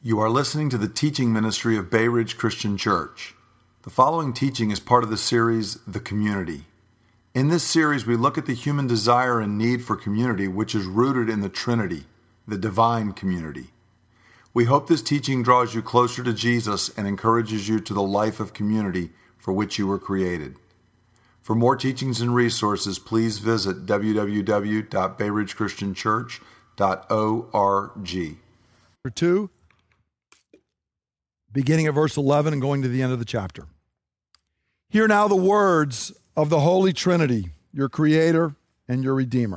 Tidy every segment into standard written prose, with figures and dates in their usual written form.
You are listening to the teaching ministry of Bay Ridge Christian Church. The following teaching is part of the series, The Community. In this series, we look at the human desire and need for community, which is rooted in the Trinity, the divine community. We hope this teaching draws you closer to Jesus and encourages you to the life of community for which you were created. For more teachings and resources, please visit www.bayridgechristianchurch.org. Chapter 2, beginning at verse 11 and going to the end of the chapter. Hear now the words of the Holy Trinity, your Creator and your Redeemer.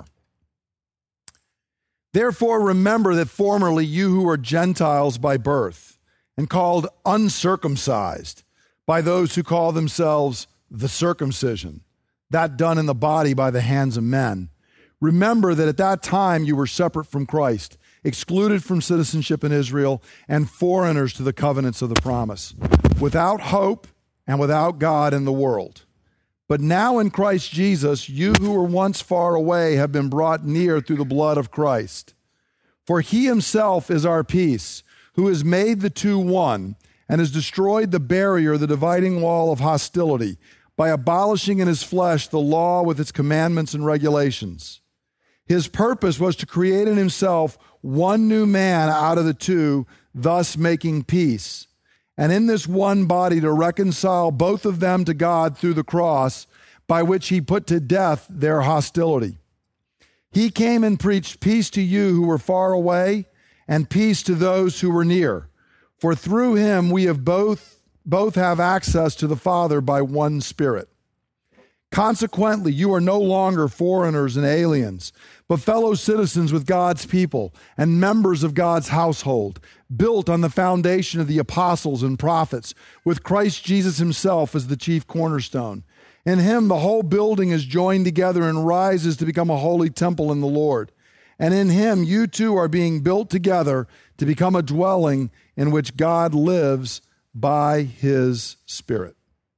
Therefore remember that formerly you who were Gentiles by birth and called uncircumcised by those who call themselves the circumcision, that done in the body by the hands of men. Remember that at that time you were separate from Christ, excluded from citizenship in Israel, and foreigners to the covenants of the promise, without hope and without God in the world. But now in Christ Jesus, you who were once far away have been brought near through the blood of Christ. For he himself is our peace, who has made the two one, and has destroyed the barrier, the dividing wall of hostility, by abolishing in his flesh the law with its commandments and regulations. His purpose was to create in himself one new man out of the two, thus making peace. And in this one body to reconcile both of them to God through the cross, by which he put to death their hostility. He came and preached peace to you who were far away, and peace to those who were near. For through him we have both have access to the Father by one Spirit. Consequently, you are no longer foreigners and aliens, but fellow citizens with God's people and members of God's household, built on the foundation of the apostles and prophets, with Christ Jesus himself as the chief cornerstone. In him, the whole building is joined together and rises to become a holy temple in the Lord. And in him, you too are being built together to become a dwelling in which God lives by his Spirit.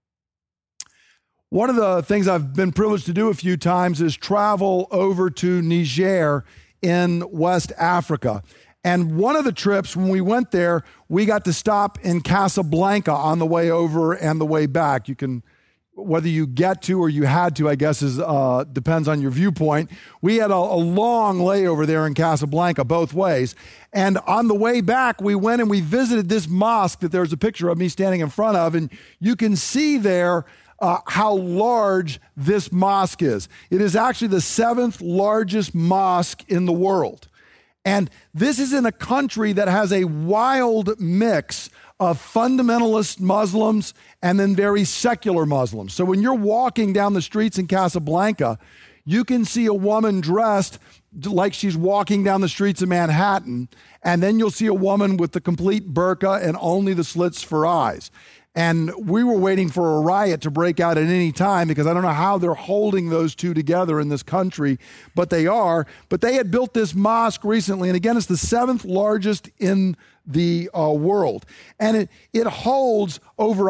One of the things I've been privileged to do a few times is travel over to Niger in West Africa. And one of the trips, when we went there, we got to stop in Casablanca on the way over and the way back. You can, whether you get to or you had to, I guess, depends on your viewpoint. We had a long layover there in Casablanca both ways. And on the way back, we went and we visited this mosque that there's a picture of me standing in front of. And you can see there how large this mosque is. It is actually the 7th largest mosque in the world. And this is in a country that has a wild mix of fundamentalist Muslims and then very secular Muslims. So when you're walking down the streets in Casablanca, you can see a woman dressed like she's walking down the streets of Manhattan, and then you'll see a woman with the complete burqa and only the slits for eyes. And we were waiting for a riot to break out at any time because I don't know how they're holding those two together in this country, but they are. But they had built this mosque recently, and again, it's the 7th largest in the world. And it holds over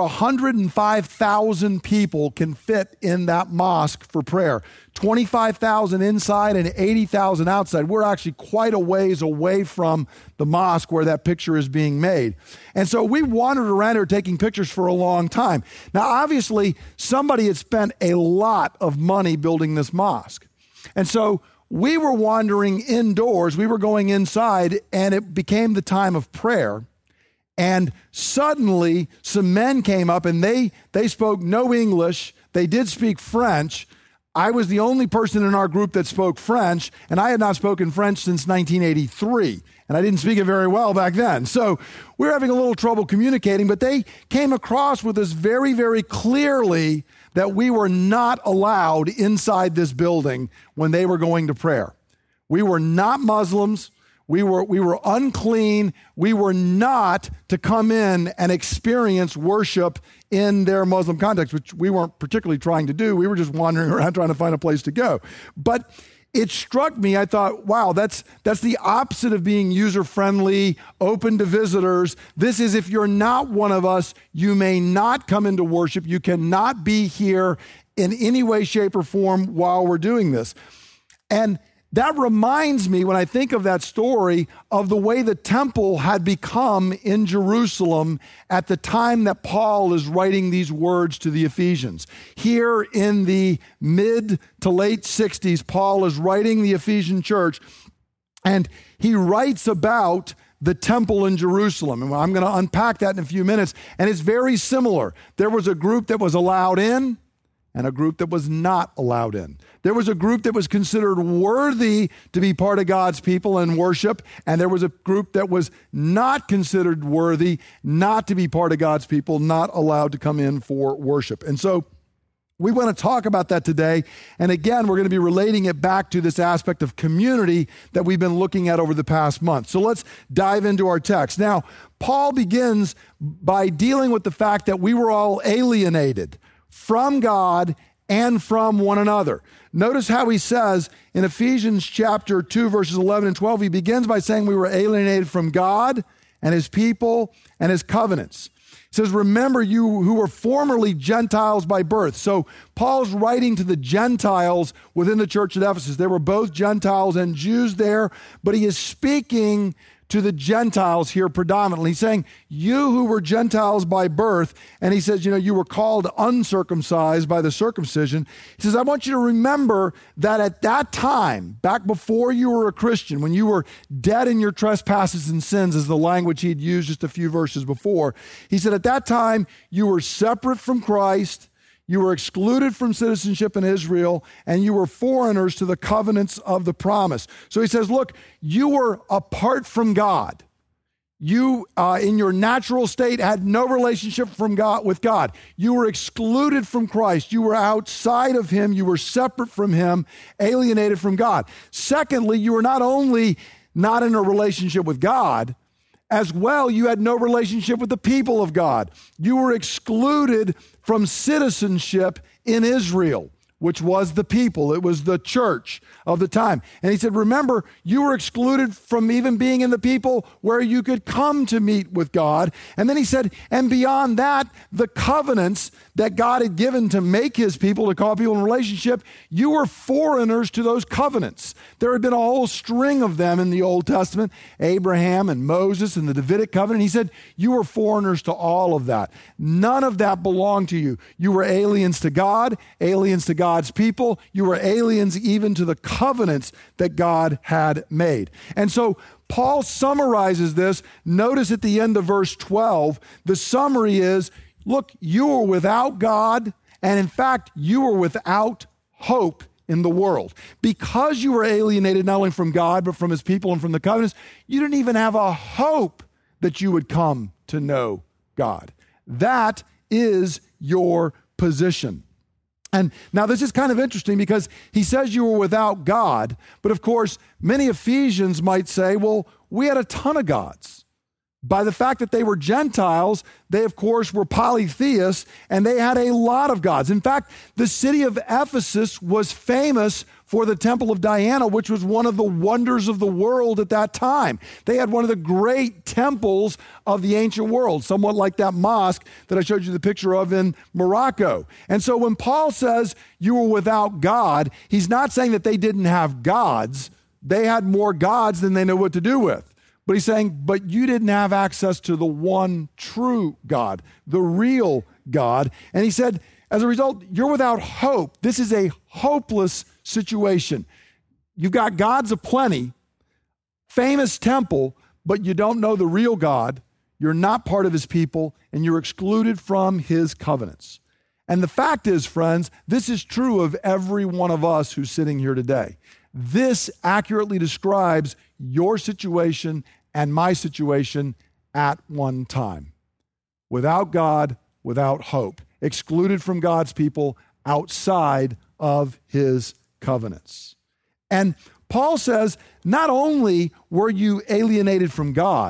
105,000 people can fit in that mosque for prayer. 25,000 inside and 80,000 outside. We're actually quite a ways away from the mosque where that picture is being made. And so we wandered around here taking pictures for a long time. Now, obviously, somebody had spent a lot of money building this mosque. And so we were wandering indoors, we were going inside, and it became the time of prayer. And suddenly, some men came up, and they spoke no English. They did speak French. I was the only person in our group that spoke French, and I had not spoken French since 1983, and I didn't speak it very well back then. So we were having a little trouble communicating, but they came across with us very, very clearly that we were not allowed inside this building when they were going to prayer. We were not Muslims. We were unclean. We were not to come in and experience worship in their Muslim context, which we weren't particularly trying to do. We were just wandering around trying to find a place to go. But it struck me, I thought, wow, that's the opposite of being user-friendly, open to visitors. This is, if you're not one of us, you may not come into worship. You cannot be here in any way, shape, or form while we're doing this. And that reminds me, when I think of that story, of the way the temple had become in Jerusalem at the time that Paul is writing these words to the Ephesians. Here in the mid to late 60s, Paul is writing the Ephesian church, and he writes about the temple in Jerusalem. And I'm going to unpack that in a few minutes, and it's very similar. There was a group that was allowed in, and a group that was not allowed in. There was a group that was considered worthy to be part of God's people and worship, and there was a group that was not considered worthy not to be part of God's people, not allowed to come in for worship. And so we want to talk about that today. And again, we're going to be relating it back to this aspect of community that we've been looking at over the past month. So let's dive into our text. Now, Paul begins by dealing with the fact that we were all alienated from God and from one another. Notice how he says in Ephesians chapter 2, verses 11 and 12, he begins by saying we were alienated from God and his people and his covenants. He says, remember you who were formerly Gentiles by birth. So Paul's writing to the Gentiles within the church at Ephesus. There were both Gentiles and Jews there, but he is speaking to the Gentiles here predominantly. He's saying, you who were Gentiles by birth, and he says, you were called uncircumcised by the circumcision. He says, I want you to remember that at that time, back before you were a Christian, when you were dead in your trespasses and sins, is the language he'd used just a few verses before. He said, at that time, you were separate from Christ, you were excluded from citizenship in Israel, and you were foreigners to the covenants of the promise. So he says, look, you were apart from God. You, in your natural state, had no relationship with God. You were excluded from Christ. You were outside of him. You were separate from him, alienated from God. Secondly, you were not only not in a relationship with God, as well, you had no relationship with the people of God. You were excluded from citizenship in Israel, which was the people. It was the church of the time. And he said, remember, you were excluded from even being in the people where you could come to meet with God. And then he said, and beyond that, the covenants that God had given to make his people, to call people in relationship, you were foreigners to those covenants. There had been a whole string of them in the Old Testament, Abraham and Moses and the Davidic covenant. He said, you were foreigners to all of that. None of that belonged to you. You were aliens to God, aliens to God's people. You were aliens even to the covenants that God had made. And so Paul summarizes this. Notice at the end of verse 12, the summary is, look, you were without God, and in fact, you were without hope in the world. Because you were alienated not only from God, but from his people and from the covenants, you didn't even have a hope that you would come to know God. That is your position. And now this is kind of interesting because he says you were without God, but of course, many Ephesians might say, well, we had a ton of gods. By the fact that they were Gentiles, they, of course, were polytheists, and they had a lot of gods. In fact, the city of Ephesus was famous for the Temple of Diana, which was one of the wonders of the world at that time. They had one of the great temples of the ancient world, somewhat like that mosque that I showed you the picture of in Morocco. And so when Paul says you were without God, he's not saying that they didn't have gods. They had more gods than they knew what to do with. But he's saying, but you didn't have access to the one true God, the real God. And he said, as a result, you're without hope. This is a hopeless situation. You've got gods aplenty, famous temple, but you don't know the real God. You're not part of his people, and you're excluded from his covenants. And the fact is, friends, this is true of every one of us who's sitting here today. This accurately describes your situation and my situation at one time. Without God, without hope, excluded from God's people, outside of his covenants. And Paul says, not only were you alienated from God,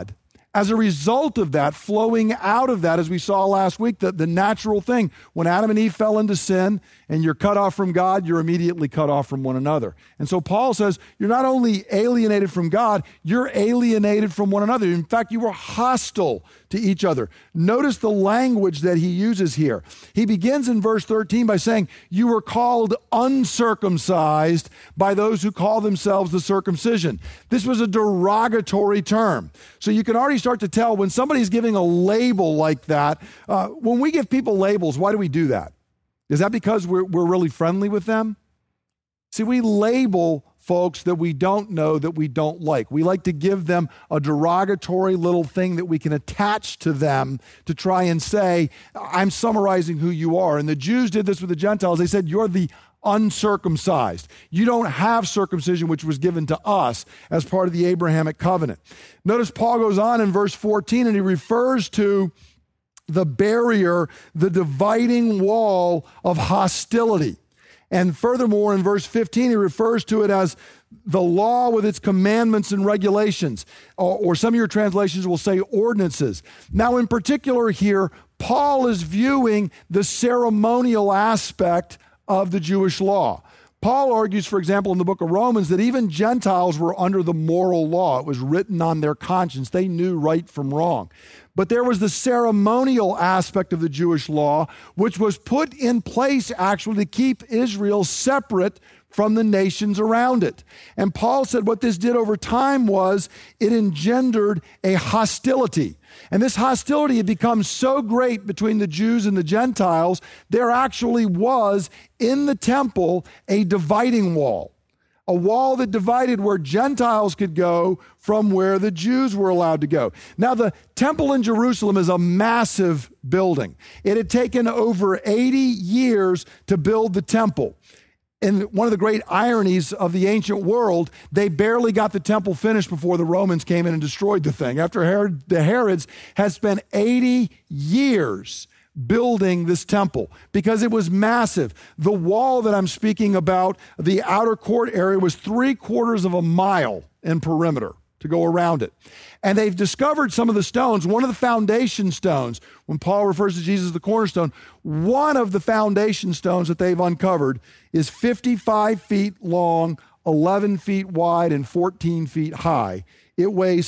As a result of that, flowing out of that, as we saw last week, the natural thing, when Adam and Eve fell into sin and you're cut off from God, you're immediately cut off from one another. And so Paul says, you're not only alienated from God, you're alienated from one another. In fact, you were hostile to each other. Notice the language that he uses here. He begins in verse 13 by saying, you were called uncircumcised by those who call themselves the circumcision. This was a derogatory term. So you can already start to tell when somebody's giving a label like that. When we give people labels, why do we do that? Is that because we're really friendly with them? See, we label folks that we don't know, that we don't like. We like to give them a derogatory little thing that we can attach to them to try and say, I'm summarizing who you are. And the Jews did this with the Gentiles. They said, you're the uncircumcised. You don't have circumcision, which was given to us as part of the Abrahamic covenant. Notice Paul goes on in verse 14 and he refers to the barrier, the dividing wall of hostility. And furthermore, in verse 15, he refers to it as the law with its commandments and regulations, or some of your translations will say ordinances. Now, in particular here, Paul is viewing the ceremonial aspect of the Jewish law. Paul argues, for example, in the book of Romans, that even Gentiles were under the moral law. It was written on their conscience. They knew right from wrong. But there was the ceremonial aspect of the Jewish law, which was put in place actually to keep Israel separate from the nations around it. And Paul said what this did over time was it engendered a hostility. And this hostility had become so great between the Jews and the Gentiles, there actually was in the temple a dividing wall. A wall that divided where Gentiles could go from where the Jews were allowed to go. Now, the temple in Jerusalem is a massive building. It had taken over 80 years to build the temple. And one of the great ironies of the ancient world, they barely got the temple finished before the Romans came in and destroyed the thing. After the Herods had spent 80 years building this temple because it was massive. The wall that I'm speaking about, the outer court area, was 3/4 of a mile in perimeter to go around it. And they've discovered some of the stones. One of the foundation stones, when Paul refers to Jesus as the cornerstone, one of the foundation stones that they've uncovered is 55 feet long, 11 feet wide, and 14 feet high. It weighs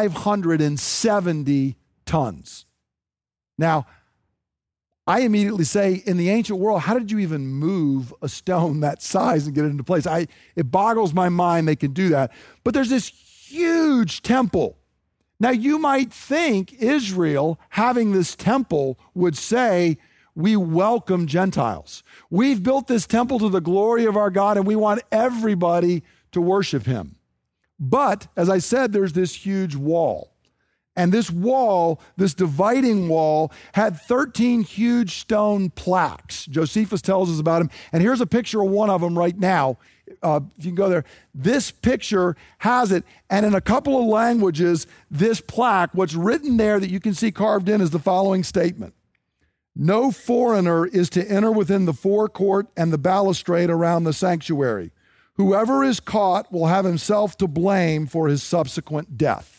570 tons. Now, I immediately say, in the ancient world, how did you even move a stone that size and get it into place? It boggles my mind they can do that. But there's this huge temple. Now, you might think Israel, having this temple, would say, we welcome Gentiles. We've built this temple to the glory of our God, and we want everybody to worship him. But, as I said, there's this huge wall. And this wall, this dividing wall, had 13 huge stone plaques. Josephus tells us about them. And here's a picture of one of them right now. If you can go there. This picture has it. And in a couple of languages, this plaque, what's written there that you can see carved in is the following statement. No foreigner is to enter within the forecourt and the balustrade around the sanctuary. Whoever is caught will have himself to blame for his subsequent death.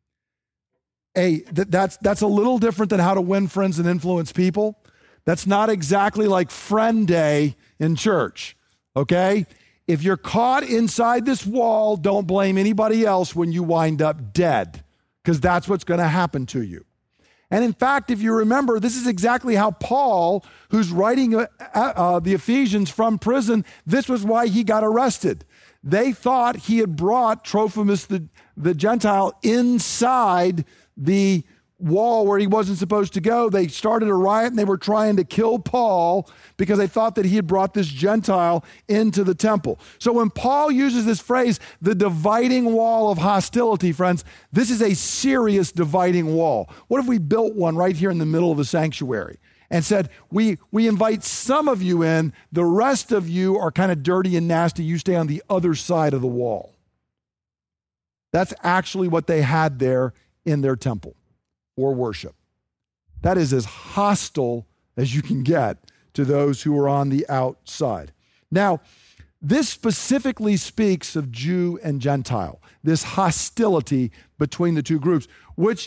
That's a little different than how to win friends and influence people. That's not exactly like friend day in church, okay? If you're caught inside this wall, don't blame anybody else when you wind up dead, because that's what's going to happen to you. And in fact, if you remember, this is exactly how Paul, who's writing the Ephesians from prison, this was why he got arrested. They thought he had brought Trophimus the Gentile inside the wall where he wasn't supposed to go. They started a riot and they were trying to kill Paul because they thought that he had brought this Gentile into the temple. So when Paul uses this phrase, the dividing wall of hostility, friends, this is a serious dividing wall. What if we built one right here in the middle of the sanctuary and said, we invite some of you in, the rest of you are kind of dirty and nasty, you stay on the other side of the wall. That's actually what they had there in their temple or worship. That is as hostile as you can get to those who are on the outside. Now, this specifically speaks of Jew and Gentile, this hostility between the two groups, which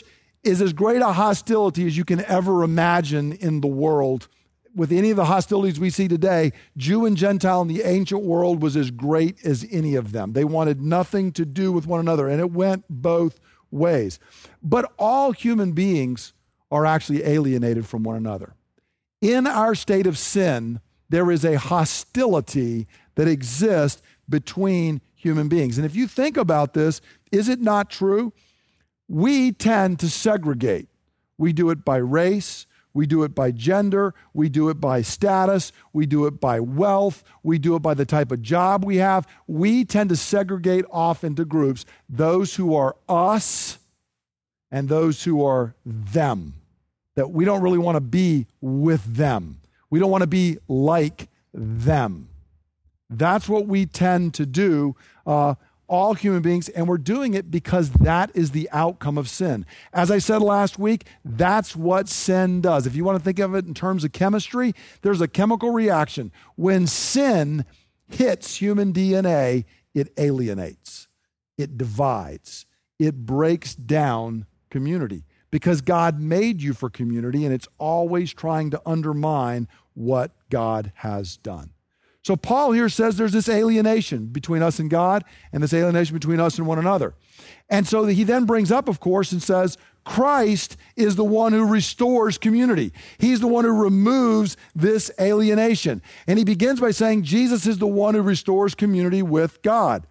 is as great a hostility as you can ever imagine in the world. With any of the hostilities we see today, Jew and Gentile in the ancient world was as great as any of them. They wanted nothing to do with one another, and it went both ways. But all human beings are actually alienated from one another. In our state of sin, there is a hostility that exists between human beings. And if you think about this, is it not true? We tend to segregate. We do it by race, we do it by gender, we do it by status, we do it by wealth, we do it by the type of job we have. We tend to segregate off into groups, those who are us and those who are them, that we don't really want to be with them. We don't want to be like them. That's what we tend to do, all human beings, and we're doing it because that is the outcome of sin. As I said last week, that's what sin does. If you want to think of it in terms of chemistry, there's a chemical reaction. When sin hits human DNA, it alienates, it divides, it breaks down community, because God made you for community, and it's always trying to undermine what God has done. So Paul here says there's this alienation between us and God, and this alienation between us and one another. And so he then brings up, of course, and says, Christ is the one who restores community. He's the one who removes this alienation. And he begins by saying Jesus is the one who restores community with God.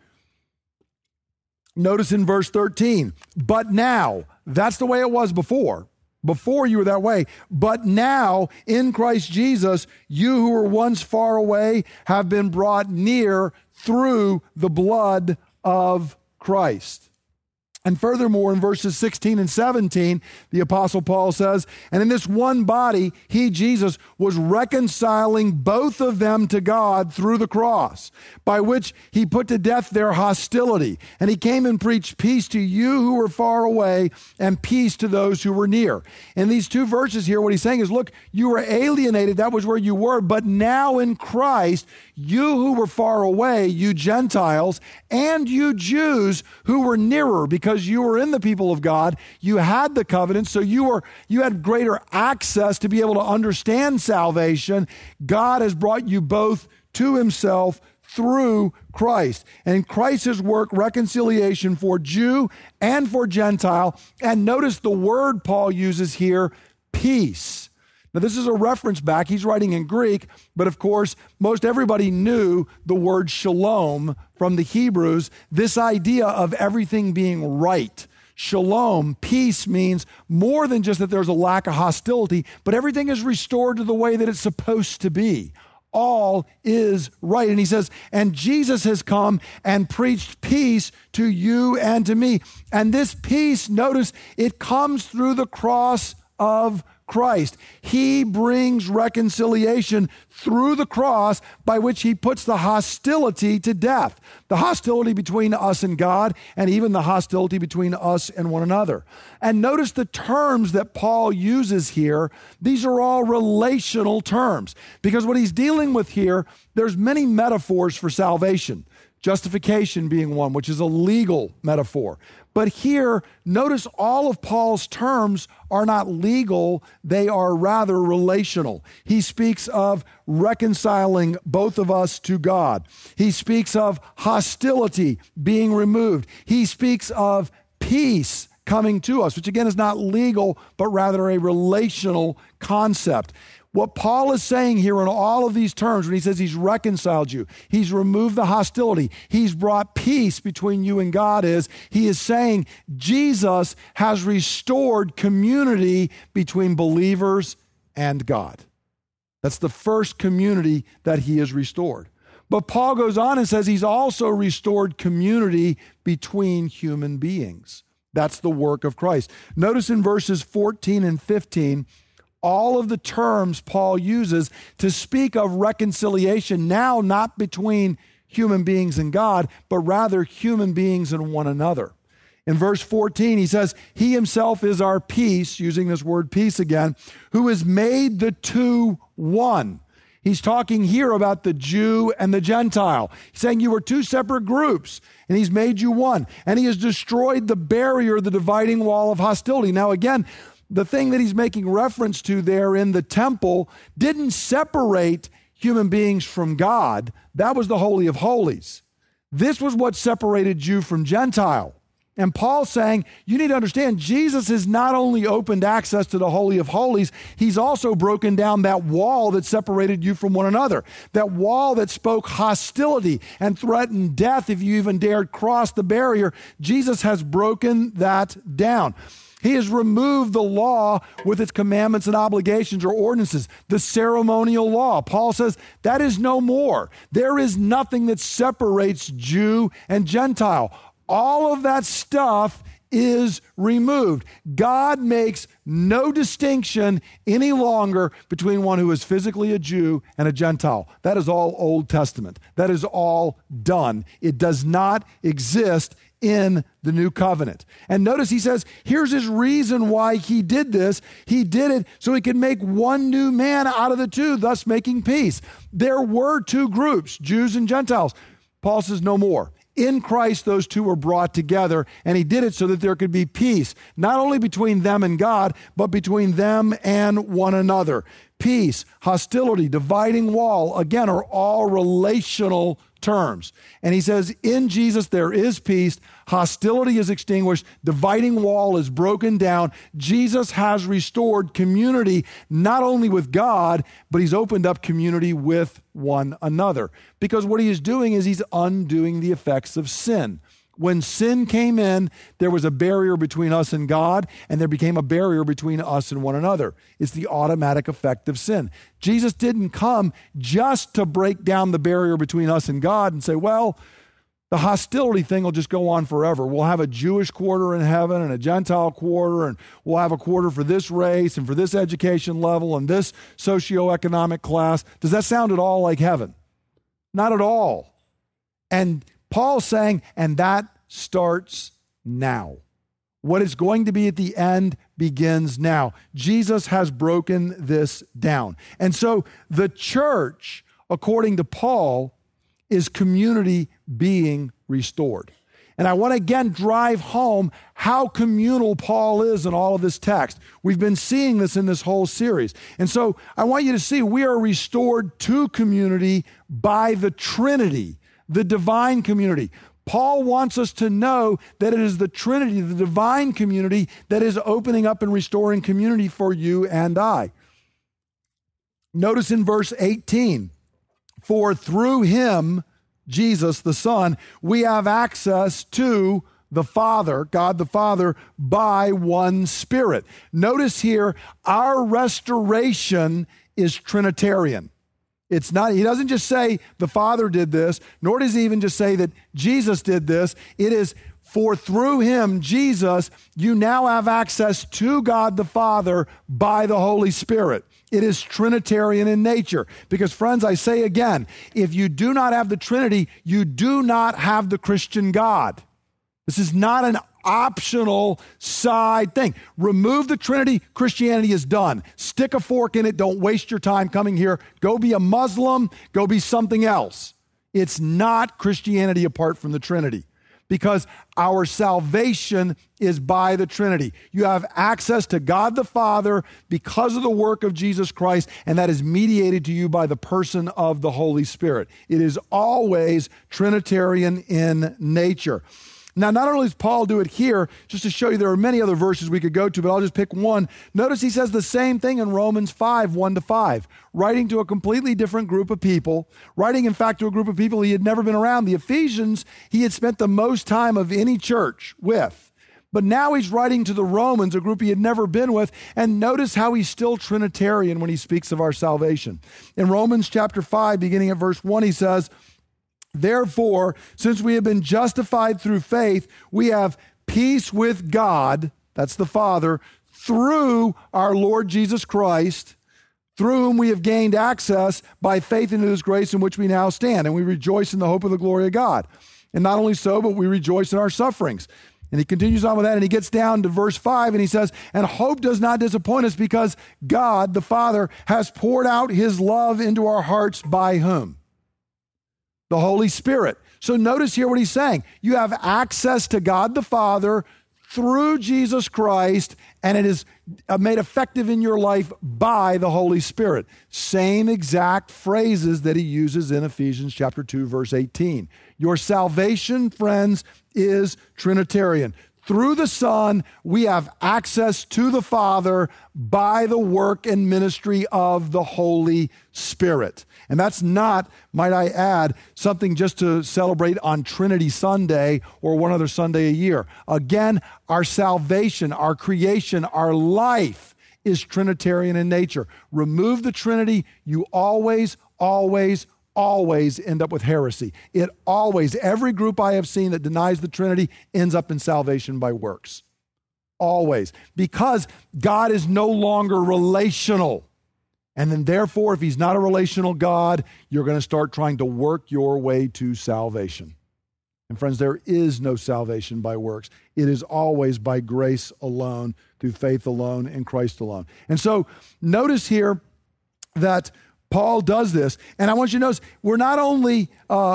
Notice in verse 13, but now, that's the way it was before. Before you were that way. But now, in Christ Jesus, you who were once far away have been brought near through the blood of Christ. And furthermore, in verses 16 and 17, the Apostle Paul says, and in this one body, he, Jesus, was reconciling both of them to God through the cross, by which he put to death their hostility. And he came and preached peace to you who were far away and peace to those who were near. In these two verses here, what he's saying is, look, you were alienated, that was where you were, but now in Christ, you who were far away, you Gentiles, and you Jews who were nearer, because you were in the people of God, you had the covenant, so you had greater access to be able to understand salvation. God has brought you both to himself through Christ. And Christ has worked reconciliation for Jew and for Gentile. And notice the word Paul uses here, peace. Now, this is a reference back. He's writing in Greek, but of course, most everybody knew the word shalom from the Hebrews, this idea of everything being right. Shalom, peace, means more than just that there's a lack of hostility, but everything is restored to the way that it's supposed to be. All is right. And he says, and Jesus has come and preached peace to you and to me. And this peace, notice, it comes through the cross of Christ. He brings reconciliation through the cross, by which he puts the hostility to death. The hostility between us and God, and even the hostility between us and one another. And notice the terms that Paul uses here. These are all relational terms, because what he's dealing with here, there's many metaphors for salvation. Justification being one, which is a legal metaphor. But here, notice all of Paul's terms are not legal, they are rather relational. He speaks of reconciling both of us to God. He speaks of hostility being removed. He speaks of peace coming to us, which again is not legal, but rather a relational concept. What Paul is saying here in all of these terms, when he says he's reconciled you, he's removed the hostility, he's brought peace between you and God, he is saying Jesus has restored community between believers and God. That's the first community that he has restored. But Paul goes on and says he's also restored community between human beings. That's the work of Christ. Notice in verses 14 and 15, all of the terms Paul uses to speak of reconciliation, now not between human beings and God, but rather human beings and one another. In verse 14, he says, he himself is our peace, using this word peace again, who has made the two one. He's talking here about the Jew and the Gentile. He's saying you were two separate groups, and he's made you one. And he has destroyed the barrier, the dividing wall of hostility. Now, again, the thing that he's making reference to there in the temple didn't separate human beings from God. That was the Holy of Holies. This was what separated Jew from Gentile. And Paul's saying, you need to understand, Jesus has not only opened access to the Holy of Holies, he's also broken down that wall that separated you from one another. That wall that spoke hostility and threatened death if you even dared cross the barrier. Jesus has broken that down. He has removed the law with its commandments and obligations or ordinances, the ceremonial law. Paul says that is no more. There is nothing that separates Jew and Gentile. All of that stuff is removed. God makes no distinction any longer between one who is physically a Jew and a Gentile. That is all Old Testament. That is all done. It does not exist in the new covenant. And notice he says, here's his reason why he did this. He did it so he could make one new man out of the two, thus making peace. There were two groups, Jews and Gentiles. Paul says no more. In Christ, those two were brought together, and he did it so that there could be peace, not only between them and God, but between them and one another. Peace, hostility, dividing wall, again, are all relational terms. And he says, in Jesus, there is peace. Hostility is extinguished. Dividing wall is broken down. Jesus has restored community, not only with God, but he's opened up community with one another. Because what he is doing is he's undoing the effects of sin. When sin came in, there was a barrier between us and God, and there became a barrier between us and one another. It's the automatic effect of sin. Jesus didn't come just to break down the barrier between us and God and say, well, the hostility thing will just go on forever. We'll have a Jewish quarter in heaven and a Gentile quarter, and we'll have a quarter for this race and for this education level and this socioeconomic class. Does that sound at all like heaven? Not at all. And Paul's saying, and that starts now. What is going to be at the end begins now. Jesus has broken this down. And so the church, according to Paul, is community being restored. And I want to again drive home how communal Paul is in all of this text. We've been seeing this in this whole series. And so I want you to see we are restored to community by the Trinity, the divine community. Paul wants us to know that it is the Trinity, the divine community, that is opening up and restoring community for you and I. Notice in verse 18, for through him, Jesus the Son, we have access to the Father, God the Father, by one Spirit. Notice here, our restoration is Trinitarian. It's not, he doesn't just say the Father did this, nor does he even just say that Jesus did this. It is for through him, Jesus, you now have access to God the Father by the Holy Spirit. It is Trinitarian in nature. Because friends, I say again, if you do not have the Trinity, you do not have the Christian God. This is not an optional side thing. Remove the Trinity, Christianity is done. Stick a fork in it. Don't waste your time coming here. Go be a Muslim. Go be something else. It's not Christianity apart from the Trinity, because our salvation is by the Trinity. You have access to God the Father because of the work of Jesus Christ, and that is mediated to you by the person of the Holy Spirit. It is always Trinitarian in nature. Now, not only does Paul do it here, just to show you there are many other verses we could go to, but I'll just pick one. Notice he says the same thing in Romans 5, 1-5, writing to a completely different group of people, writing, in fact, to a group of people he had never been around. The Ephesians, he had spent the most time of any church with. But now he's writing to the Romans, a group he had never been with, and notice how he's still Trinitarian when he speaks of our salvation. In Romans chapter 5, beginning at verse 1, he says, therefore, since we have been justified through faith, we have peace with God, that's the Father, through our Lord Jesus Christ, through whom we have gained access by faith into this grace in which we now stand. And we rejoice in the hope of the glory of God. And not only so, but we rejoice in our sufferings. And he continues on with that, and he gets down to verse 5, and he says, and hope does not disappoint us because God, the Father, has poured out his love into our hearts by whom? The Holy Spirit. So notice here what he's saying. You have access to God the Father through Jesus Christ, and it is made effective in your life by the Holy Spirit. Same exact phrases that he uses in Ephesians chapter 2, verse 18. Your salvation, friends, is Trinitarian. Through the Son, we have access to the Father by the work and ministry of the Holy Spirit. And that's not, might I add, something just to celebrate on Trinity Sunday or one other Sunday a year. Again, our salvation, our creation, our life is Trinitarian in nature. Remove the Trinity, you always end up with heresy. It always, every group I have seen that denies the Trinity ends up in salvation by works. Always. Because God is no longer relational. And then therefore, if he's not a relational God, you're going to start trying to work your way to salvation. And friends, there is no salvation by works. It is always by grace alone, through faith alone, in Christ alone. And so notice here that Paul does this. And I want you to notice, we're not only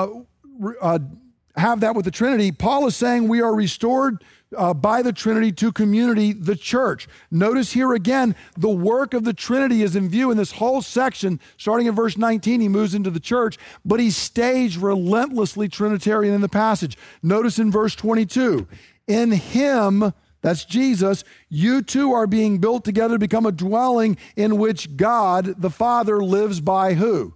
have that with the Trinity, Paul is saying we are restored by the Trinity to community, the church. Notice here again, the work of the Trinity is in view in this whole section. Starting in verse 19, he moves into the church, but he stays relentlessly Trinitarian in the passage. Notice in verse 22, in him, that's Jesus, you two are being built together to become a dwelling in which God, the Father, lives by who?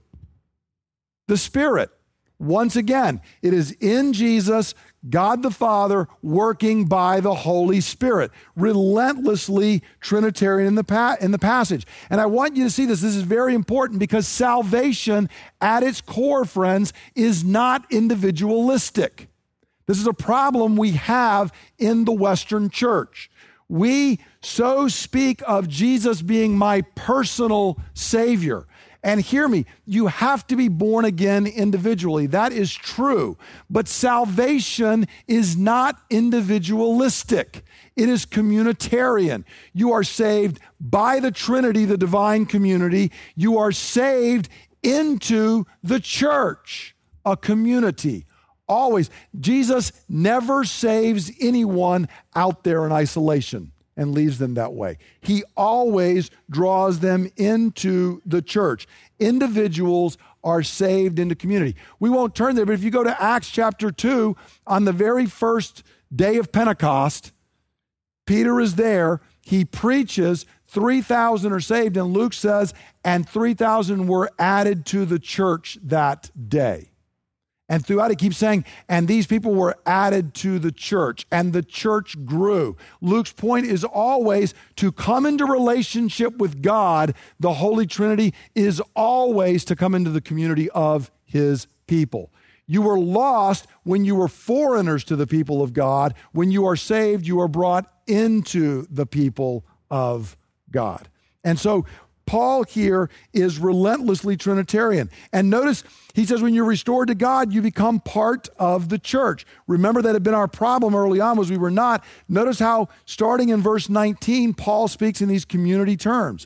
The Spirit. Once again, it is in Jesus, God the Father, working by the Holy Spirit. Relentlessly Trinitarian in the passage. And I want you to see this. This is very important because salvation at its core, friends, is not individualistic. This is a problem we have in the Western church. We so speak of Jesus being my personal Savior. And hear me, you have to be born again individually. That is true. But salvation is not individualistic. It is communitarian. You are saved by the Trinity, the divine community. You are saved into the church, a community. Always. Jesus never saves anyone out there in isolation and leaves them that way. He always draws them into the church. Individuals are saved into community. We won't turn there, but if you go to Acts chapter 2, on the very first day of Pentecost, Peter is there. He preaches, 3,000 are saved, and Luke says, and 3,000 were added to the church that day. And throughout it keeps saying, and these people were added to the church, and the church grew. Luke's point is always to come into relationship with God. The Holy Trinity is always to come into the community of his people. You were lost when you were foreigners to the people of God. When you are saved, you are brought into the people of God. And so Paul here is relentlessly Trinitarian. And notice, he says, when you're restored to God, you become part of the church. Remember, that had been our problem early on, was we were not. Notice how, starting in verse 19, Paul speaks in these community terms.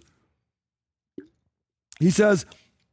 He says,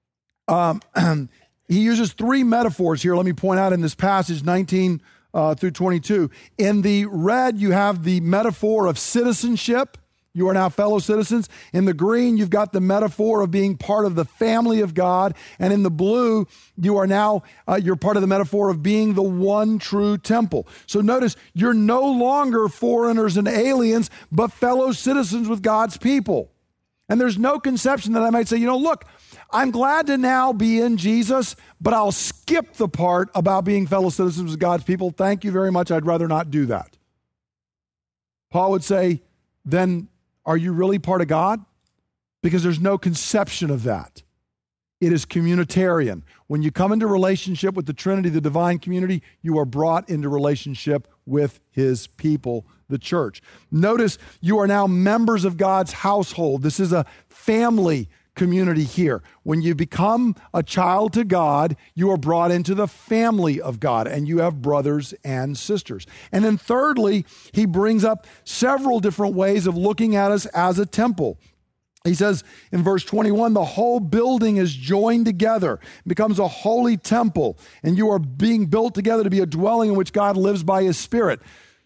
he uses three metaphors here. Let me point out in this passage, 19 through 22. In the red, you have the metaphor of citizenship. You are now fellow citizens. In the green, you've got the metaphor of being part of the family of God. And in the blue, you are now, you're part of the metaphor of being the one true temple. So notice, you're no longer foreigners and aliens, but fellow citizens with God's people. And there's no conception that I might say, look, I'm glad to now be in Jesus, but I'll skip the part about being fellow citizens with God's people. Thank you very much. I'd rather not do that. Paul would say, then are you really part of God? Because there's no conception of that. It is communitarian. When you come into relationship with the Trinity, the divine community, you are brought into relationship with his people, the church. Notice, you are now members of God's household. This is a family community here. When you become a child to God, you are brought into the family of God, and you have brothers and sisters. And then thirdly, he brings up several different ways of looking at us as a temple. He says in verse 21, the whole building is joined together, becomes a holy temple, and you are being built together to be a dwelling in which God lives by his Spirit.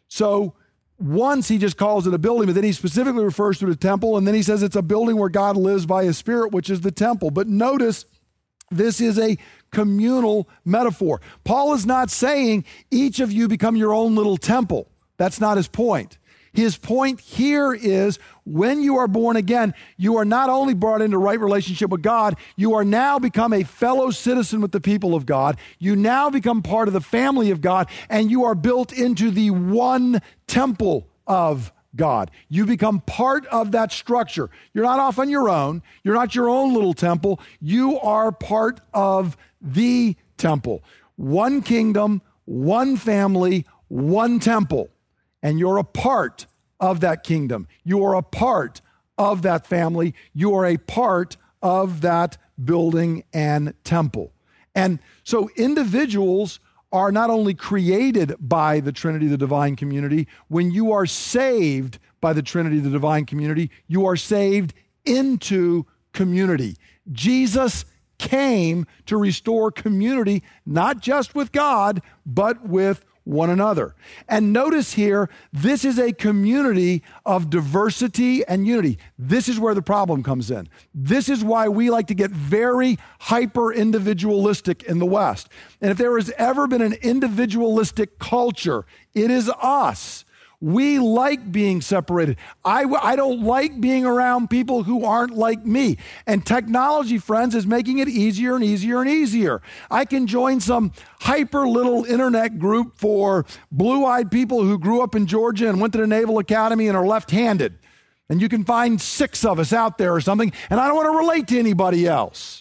So once he just calls it a building, but then he specifically refers to the temple, and then he says it's a building where God lives by his Spirit, which is the temple. But notice, this is a communal metaphor. Paul is not saying each of you become your own little temple. That's not his point. His point here is when you are born again, you are not only brought into right relationship with God, you are now become a fellow citizen with the people of God. You now become part of the family of God, and you are built into the one temple of God. You become part of that structure. You're not off on your own. You're not your own little temple. You are part of the temple. One kingdom, one family, one temple. And you're a part of that kingdom. You are a part of that family. You are a part of that building and temple. And so individuals are not only created by the Trinity, the divine community. When you are saved by the Trinity, the divine community, you are saved into community. Jesus came to restore community, not just with God, but with one another. And notice here, this is a community of diversity and unity. This is where the problem comes in. This is why we like to get very hyper-individualistic in the West. And if there has ever been an individualistic culture, it is us. We like being separated. I don't like being around people who aren't like me. And technology, friends, is making it easier and easier and easier. I can join some hyper little internet group for blue-eyed people who grew up in Georgia and went to the Naval Academy and are left-handed. And you can find 6 of us out there or something, and I don't want to relate to anybody else.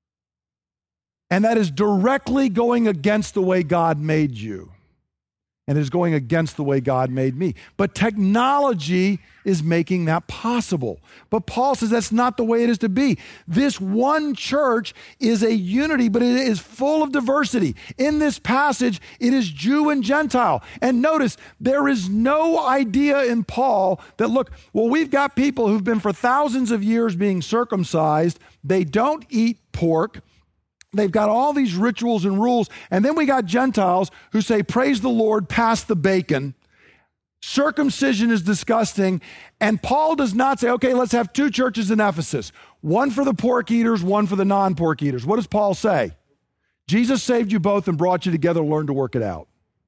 And that is directly going against the way God made you. And is going against the way God made me. But technology is making that possible. But Paul says that's not the way it is to be. This one church is a unity, but it is full of diversity. In this passage, it is Jew and Gentile. And notice, there is no idea in Paul that, look, well, we've got people who've been for thousands of years being circumcised. They don't eat pork. They've got all these rituals and rules. And then we got Gentiles who say, praise the Lord, pass the bacon. Circumcision is disgusting. And Paul does not say, okay, let's have 2 churches in Ephesus. One for the pork eaters, one for the non-pork eaters. What does Paul say? Jesus saved you both and brought you together. Learn to work it out.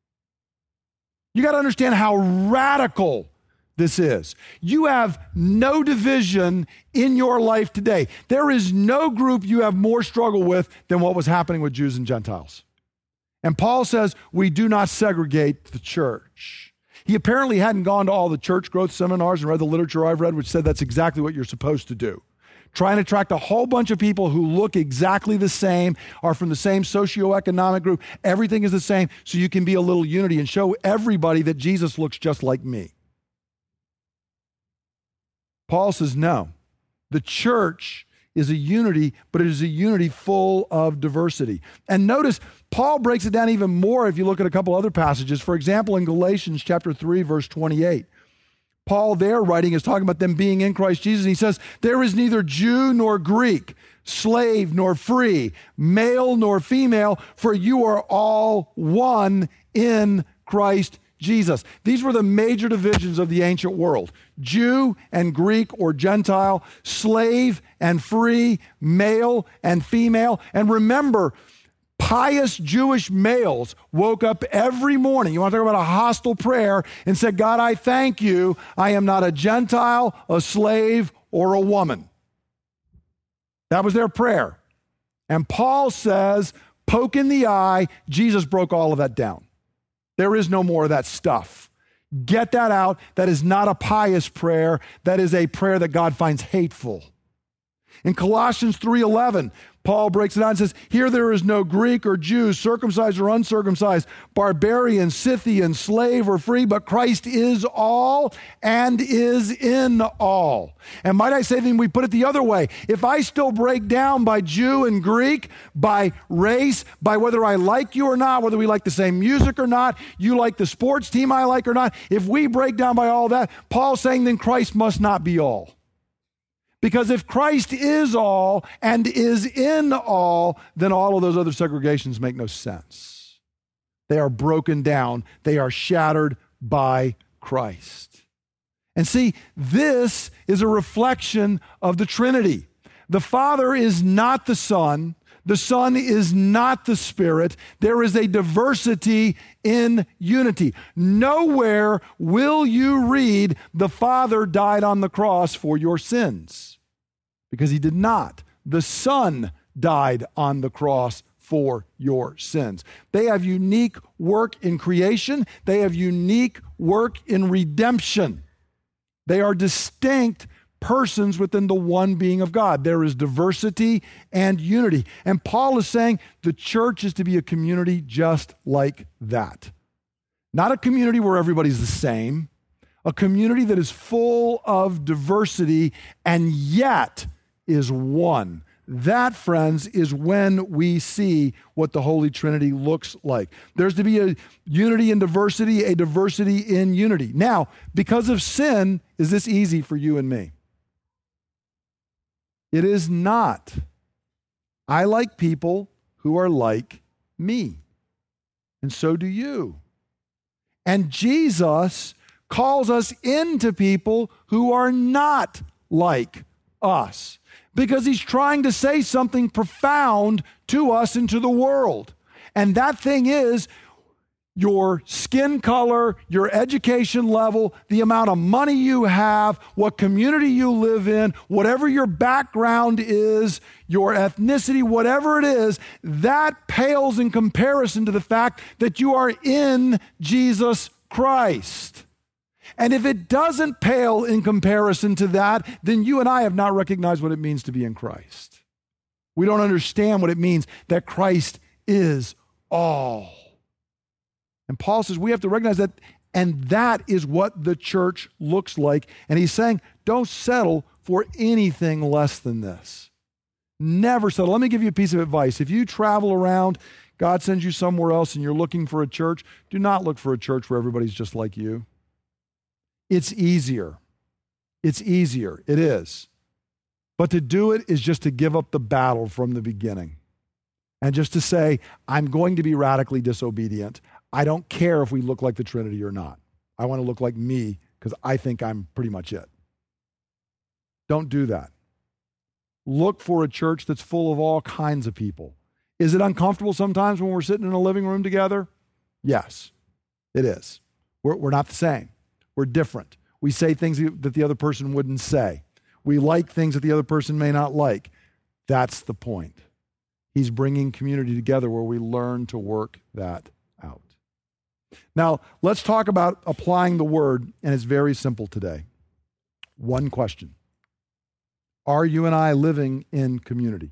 You got to understand how radical this is. You have no division in your life today. There is no group you have more struggle with than what was happening with Jews and Gentiles. And Paul says we do not segregate the church. He apparently hadn't gone to all the church growth seminars and read the literature I've read, which said that's exactly what you're supposed to do. Try and attract a whole bunch of people who look exactly the same, are from the same socioeconomic group. Everything is the same, so you can be a little unity and show everybody that Jesus looks just like me. Paul says, no, the church is a unity, but it is a unity full of diversity. And notice, Paul breaks it down even more if you look at a couple other passages. For example, in Galatians chapter 3, verse 28, Paul there writing is talking about them being in Christ Jesus. And he says, there is neither Jew nor Greek, slave nor free, male nor female, for you are all one in Christ Jesus. These were the major divisions of the ancient world. Jew and Greek or Gentile, slave and free, male and female. And remember, pious Jewish males woke up every morning, you want to talk about a hostile prayer, and said, God, I thank you. I am not a Gentile, a slave, or a woman. That was their prayer. And Paul says, poke in the eye, Jesus broke all of that down. There is no more of that stuff. Get that out. That is not a pious prayer. That is a prayer that God finds hateful. In Colossians 3:11, Paul breaks it down and says, here there is no Greek or Jew, circumcised or uncircumcised, barbarian, Scythian, slave or free, but Christ is all and is in all. And might I say, then we put it the other way. If I still break down by Jew and Greek, by race, by whether I like you or not, whether we like the same music or not, you like the sports team I like or not, if we break down by all that, Paul's saying then Christ must not be all. Because if Christ is all and is in all, then all of those other segregations make no sense. They are broken down. They are shattered by Christ. And see, this is a reflection of the Trinity. The Father is not the Son. The Son is not the Spirit. There is a diversity in unity. Nowhere will you read the Father died on the cross for your sins. Because he did not. The Son died on the cross for your sins. They have unique work in creation. They have unique work in redemption. They are distinct persons within the one being of God. There is diversity and unity. And Paul is saying the church is to be a community just like that. Not a community where everybody's the same. A community that is full of diversity and yet is one. That, friends, is when we see what the Holy Trinity looks like. There's to be a unity in diversity, a diversity in unity. Now, because of sin, is this easy for you and me? It is not. I like people who are like me, and so do you. And Jesus calls us into people who are not like us, because he's trying to say something profound to us and to the world. And that thing is your skin color, your education level, the amount of money you have, what community you live in, whatever your background is, your ethnicity, whatever it is, that pales in comparison to the fact that you are in Jesus Christ. And if it doesn't pale in comparison to that, then you and I have not recognized what it means to be in Christ. We don't understand what it means that Christ is all. And Paul says we have to recognize that, and that is what the church looks like. And he's saying, don't settle for anything less than this. Never settle. Let me give you a piece of advice. If you travel around, God sends you somewhere else and you're looking for a church, do not look for a church where everybody's just like you. It's easier. It's easier. It is. But to do it is just to give up the battle from the beginning. And just to say, I'm going to be radically disobedient. I don't care if we look like the Trinity or not. I want to look like me because I think I'm pretty much it. Don't do that. Look for a church that's full of all kinds of people. Is it uncomfortable sometimes when we're sitting in a living room together? Yes, it is. We're not the same. We're different. We say things that the other person wouldn't say. We like things that the other person may not like. That's the point. He's bringing community together where we learn to work that out. Now, let's talk about applying the word, and it's very simple today. One question. Are you and I living in community?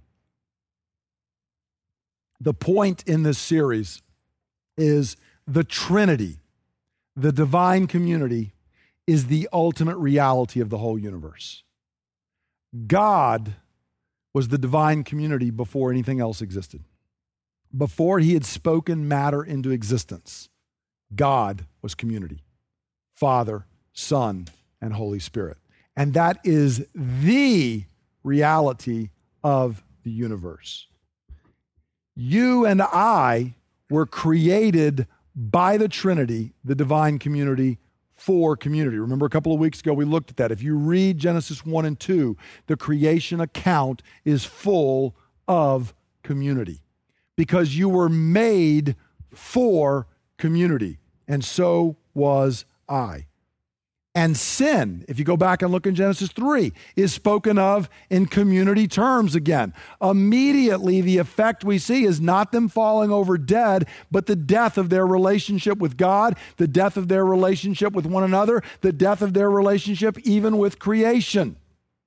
The point in this series is the Trinity. The divine community is the ultimate reality of the whole universe. God was the divine community before anything else existed. Before he had spoken matter into existence, God was community. Father, Son, and Holy Spirit. And that is the reality of the universe. You and I were created by the Trinity, the divine community, for community. Remember a couple of weeks ago we looked at that. If you read Genesis 1 and 2, the creation account is full of community because you were made for community, and so was I. And sin, if you go back and look in Genesis 3, is spoken of in community terms again. Immediately, the effect we see is not them falling over dead, but the death of their relationship with God, the death of their relationship with one another, the death of their relationship even with creation.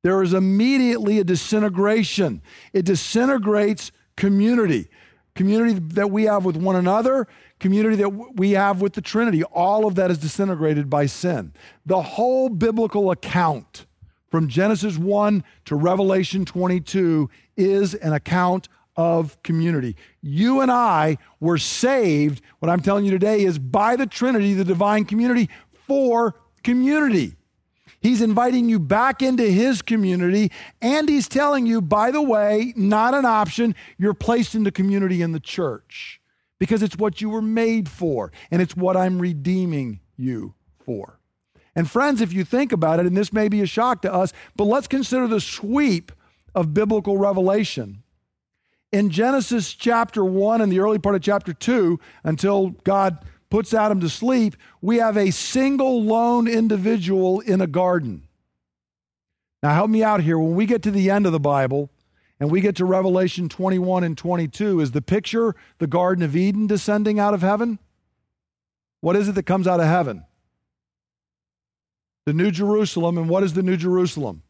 there is immediately a disintegration. It disintegrates community. Community that we have with one another, community that we have with the Trinity. All of that is disintegrated by sin. The whole biblical account from Genesis 1 to Revelation 22 is an account of community. You and I were saved, what I'm telling you today is by the Trinity, the divine community, for community. He's inviting you back into his community, and he's telling you, by the way, not an option, you're placed into community in the church because it's what you were made for, and it's what I'm redeeming you for. And friends, if you think about it, and this may be a shock to us, but let's consider the sweep of biblical revelation. In Genesis chapter 1 and the early part of chapter 2, until God puts Adam to sleep, we have a single lone individual in a garden. Now help me out here. When we get to the end of the Bible and we get to Revelation 21 and 22, is the picture the Garden of Eden descending out of heaven? What is it that comes out of heaven? The New Jerusalem. And what is the New Jerusalem?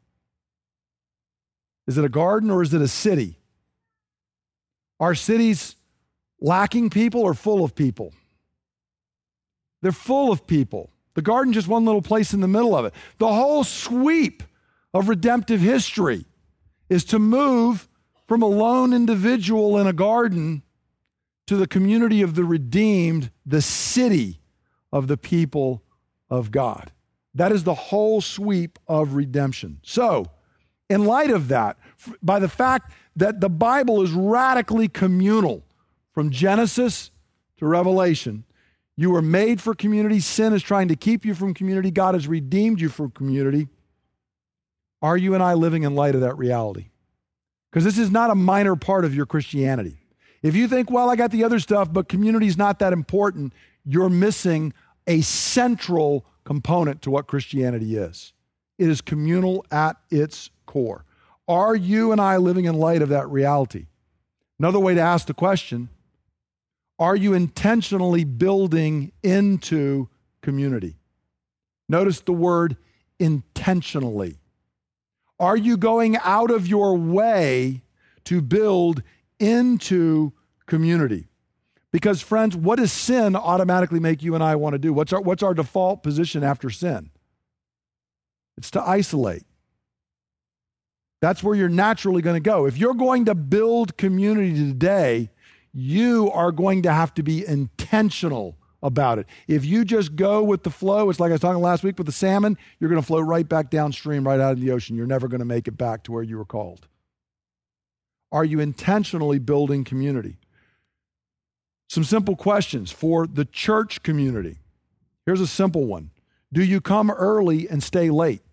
Is it a garden or is it a city? Are cities lacking people or full of people? They're full of people. The garden just one little place in the middle of it. The whole sweep of redemptive history is to move from a lone individual in a garden to the community of the redeemed, the city of the people of God. That is the whole sweep of redemption. So, in light of that, by the fact that the Bible is radically communal from Genesis to Revelation, you were made for community. Sin is trying to keep you from community. God has redeemed you from community. Are you and I living in light of that reality? Because this is not a minor part of your Christianity. If you think, well, I got the other stuff, but community is not that important, you're missing a central component to what Christianity is. It is communal at its core. Are you and I living in light of that reality? Another way to ask the question, are you intentionally building into community? Notice the word intentionally. Are you going out of your way to build into community? Because friends, what does sin automatically make you and I want to do? What's our default position after sin? It's to isolate. That's where you're naturally going to go. If you're going to build community today, you are going to have to be intentional about it. If you just go with the flow, it's like I was talking last week with the salmon, you're going to float right back downstream, right out of the ocean. You're never going to make it back to where you were called. Are you intentionally building community? Some simple questions for the church community. Here's a simple one. Do you come early and stay late?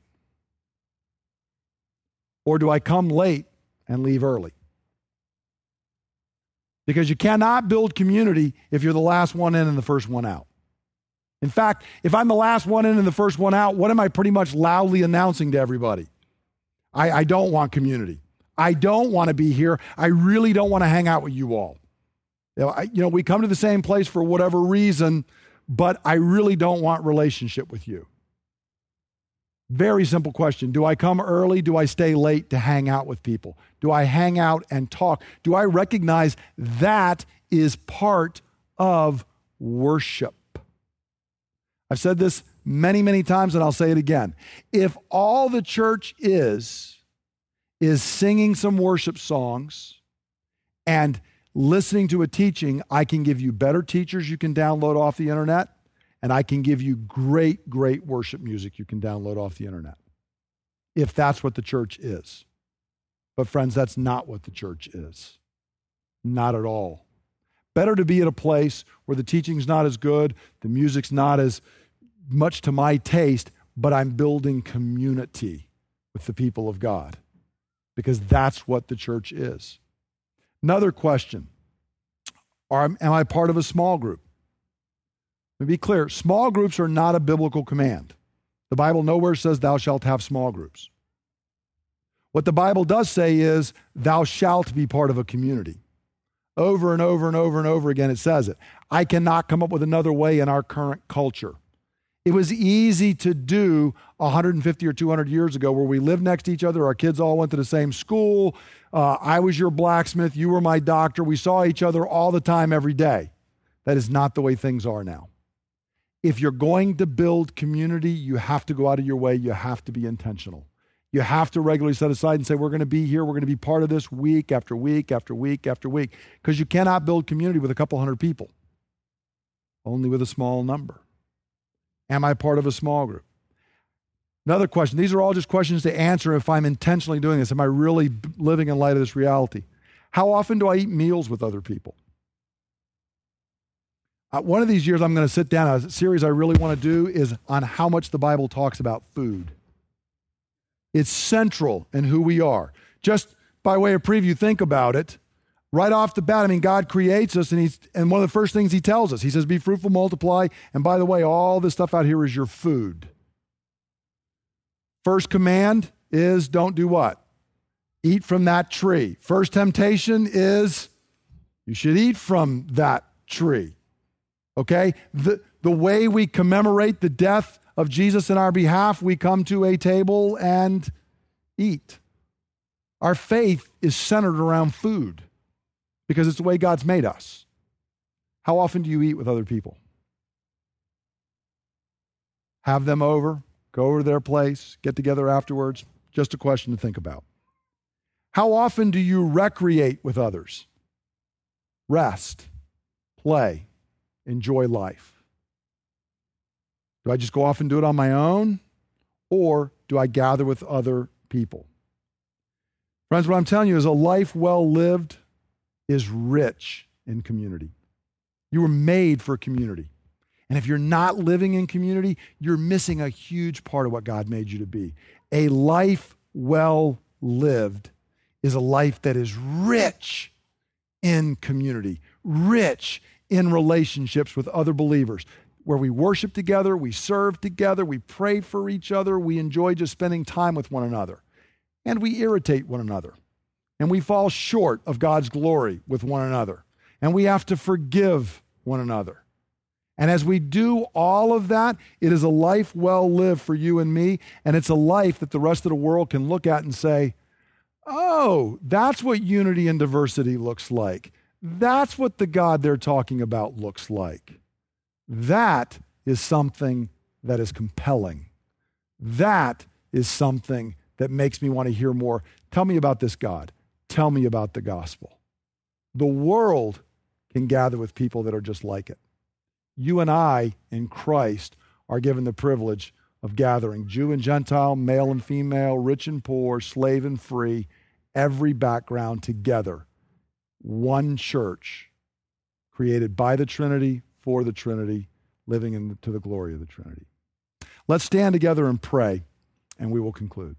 Or do I come late and leave early? Because you cannot build community if you're the last one in and the first one out. In fact, if I'm the last one in and the first one out, what am I pretty much loudly announcing to everybody? I don't want community. I don't want to be here. I really don't want to hang out with you all. We come to the same place for whatever reason, but I really don't want relationship with you. Very simple question. Do I come early? Do I stay late to hang out with people? Do I hang out and talk? Do I recognize that is part of worship? I've said this many, many times, and I'll say it again. If all the church is singing some worship songs and listening to a teaching, I can give you better teachers you can download off the internet. And I can give you great, great worship music you can download off the internet, if that's what the church is. But friends, that's not what the church is. Not at all. Better to be at a place where the teaching's not as good, the music's not as much to my taste, but I'm building community with the people of God, because that's what the church is. Another question, am I part of a small group? To be clear, small groups are not a biblical command. The Bible nowhere says thou shalt have small groups. What the Bible does say is thou shalt be part of a community. Over and over and over and over again it says it. I cannot come up with another way in our current culture. It was easy to do 150 or 200 years ago, where we lived next to each other. Our kids all went to the same school. I was your blacksmith. You were my doctor. We saw each other all the time, every day. That is not the way things are now. If you're going to build community, you have to go out of your way. You have to be intentional. You have to regularly set aside and say, we're going to be here. We're going to be part of this week after week after week after week. Because you cannot build community with a couple hundred people. Only with a small number. Am I part of a small group? Another question. These are all just questions to answer if I'm intentionally doing this. Am I really living in light of this reality? How often do I eat meals with other people? One of these years I'm going to sit down. A series I really want to do is on how much the Bible talks about food. It's central in who we are. Just by way of preview, think about it. Right off the bat, I mean, God creates us, and one of the first things he tells us, he says, be fruitful, multiply, and by the way, all this stuff out here is your food. First command is don't do what? Eat from that tree. First temptation is you should eat from that tree. Okay? The way we commemorate the death of Jesus in our behalf, we come to a table and eat. Our faith is centered around food because it's the way God's made us. How often do you eat with other people? Have them over, go over to their place, get together afterwards. Just a question to think about. How often do you recreate with others? Rest, play, enjoy life. Do I just go off and do it on my own? Or do I gather with other people? Friends, what I'm telling you is a life well lived is rich in community. You were made for community. And if you're not living in community, you're missing a huge part of what God made you to be. A life well lived is a life that is rich in community, rich in relationships with other believers, where we worship together, we serve together, we pray for each other, we enjoy just spending time with one another, and we irritate one another, and we fall short of God's glory with one another, and we have to forgive one another. And as we do all of that, it is a life well lived for you and me, and it's a life that the rest of the world can look at and say, oh, that's what unity and diversity looks like. That's what the God they're talking about looks like. That is something that is compelling. That is something that makes me want to hear more. Tell me about this God. Tell me about the gospel. The world can gather with people that are just like it. You and I in Christ are given the privilege of gathering Jew and Gentile, male and female, rich and poor, slave and free, every background together. One church created by the Trinity, for the Trinity, living to the glory of the Trinity. Let's stand together and pray, and we will conclude.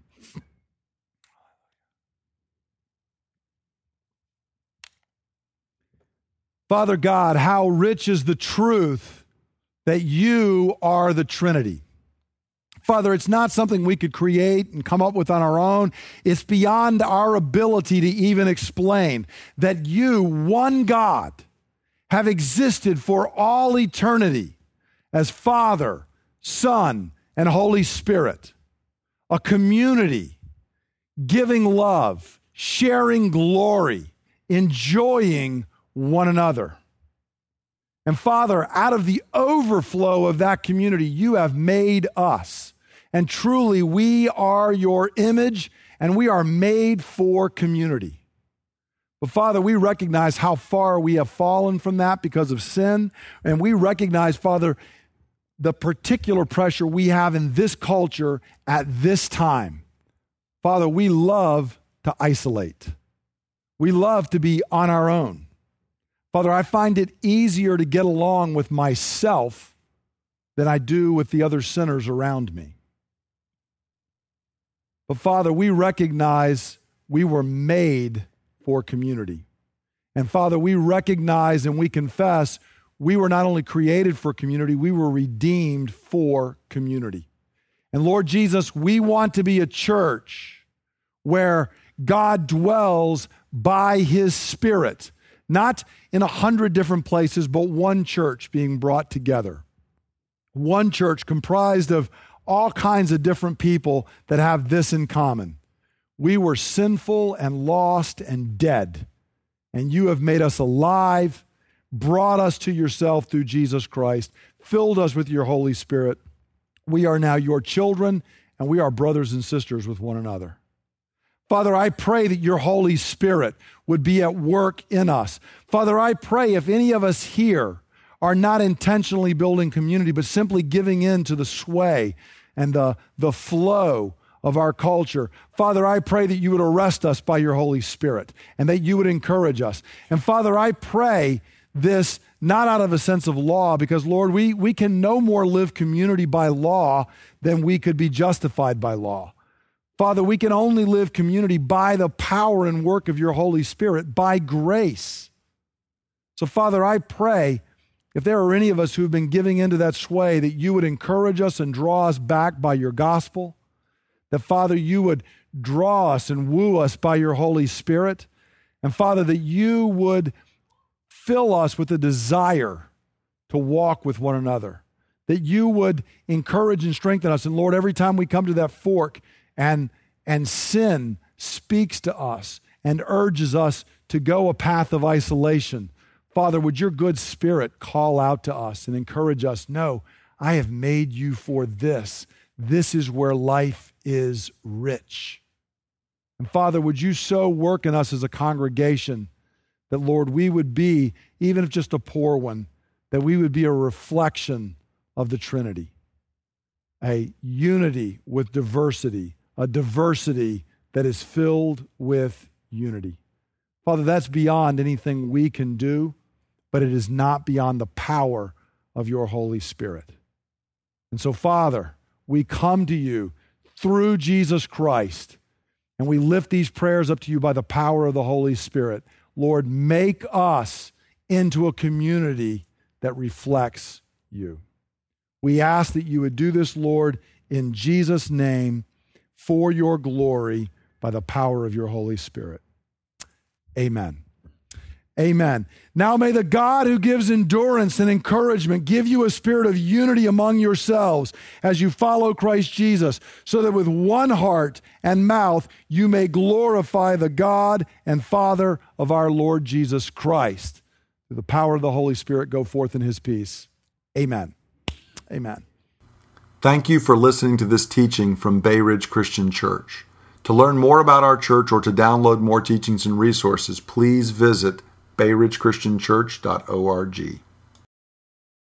Father God, how rich is the truth that you are the Trinity. Father, it's not something we could create and come up with on our own. It's beyond our ability to even explain that you, one God, have existed for all eternity as Father, Son, and Holy Spirit. A community giving love, sharing glory, enjoying one another. And Father, out of the overflow of that community, you have made us. And truly, we are your image, and we are made for community. But Father, we recognize how far we have fallen from that because of sin. And we recognize, Father, the particular pressure we have in this culture at this time. Father, we love to isolate. We love to be on our own. Father, I find it easier to get along with myself than I do with the other sinners around me. But Father, we recognize we were made for community. And Father, we recognize and we confess we were not only created for community, we were redeemed for community. And Lord Jesus, we want to be a church where God dwells by his Spirit, not in 100 different places, but one church being brought together. one church comprised of all kinds of different people that have this in common. We were sinful and lost and dead, and you have made us alive, brought us to yourself through Jesus Christ, filled us with your Holy Spirit. We are now your children, and we are brothers and sisters with one another. Father, I pray that your Holy Spirit would be at work in us. Father, I pray if any of us here are not intentionally building community, but simply giving in to the sway and the flow of our culture. Father, I pray that you would arrest us by your Holy Spirit and that you would encourage us. And Father, I pray this not out of a sense of law, because Lord, we can no more live community by law than we could be justified by law. Father, we can only live community by the power and work of your Holy Spirit, by grace. So Father, I pray if there are any of us who have been giving into that sway, that you would encourage us and draw us back by your gospel. That, Father, you would draw us and woo us by your Holy Spirit. And, Father, that you would fill us with a desire to walk with one another. That you would encourage and strengthen us. And, Lord, every time we come to that fork and sin speaks to us and urges us to go a path of isolation, Father, would your good Spirit call out to us and encourage us? No, I have made you for this. This is where life is rich. And Father, would you so work in us as a congregation that, Lord, we would be, even if just a poor one, that we would be a reflection of the Trinity. A unity with diversity, a diversity that is filled with unity. Father, that's beyond anything we can do, but it is not beyond the power of your Holy Spirit. And so, Father, we come to you through Jesus Christ, and we lift these prayers up to you by the power of the Holy Spirit. Lord, make us into a community that reflects you. We ask that you would do this, Lord, in Jesus' name, for your glory, by the power of your Holy Spirit. Amen. Amen. Now may the God who gives endurance and encouragement give you a spirit of unity among yourselves as you follow Christ Jesus, so that with one heart and mouth you may glorify the God and Father of our Lord Jesus Christ. Through the power of the Holy Spirit, go forth in his peace. Amen. Amen. Thank you for listening to this teaching from Bay Ridge Christian Church. To learn more about our church or to download more teachings and resources, please visit bayridgechristianchurch.org.